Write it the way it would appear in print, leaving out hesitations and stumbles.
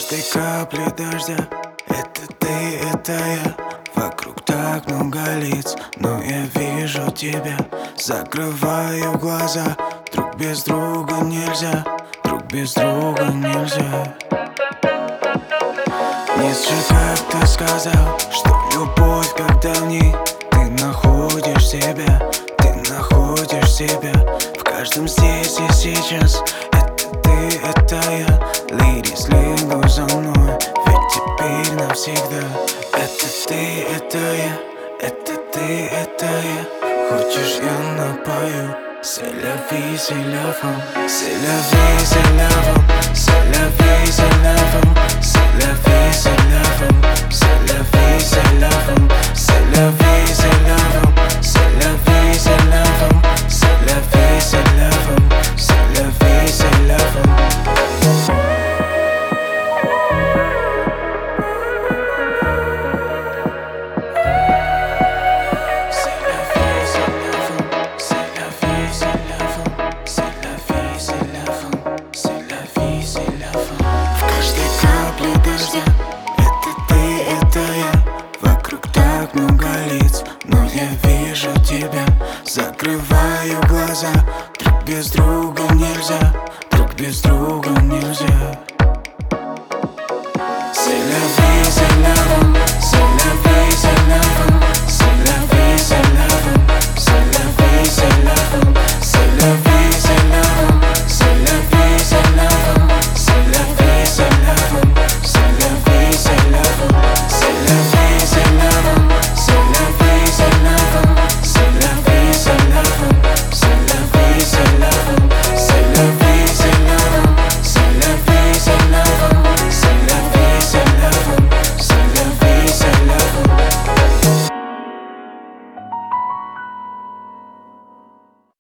каждой капле дождя это ты, это я. Вокруг так много лиц, но я вижу тебя. Закрываю глаза, друг без друга нельзя, друг без друга нельзя. Ницше как-то сказал, что любовь как давней. Ты находишь себя, ты находишь себя в каждом здесь и сейчас. Это ты, это я. Лири, следуй за мной, ведь теперь навсегда. Это ты, это я, это ты, это я. Хочешь, я напою? C'est la vie, c'est la femme. C'est la vie, c'est la femme. C'est la vie, c'est la femme. C'est la vie, c'est la femme. C'est la vie, c'est la femme. C'est la vie, c'est la femme. C'est la vie, c'est la femme. C'est la vie, c'est la femme. C'est la vie, c'est la femme. Но я вижу тебя.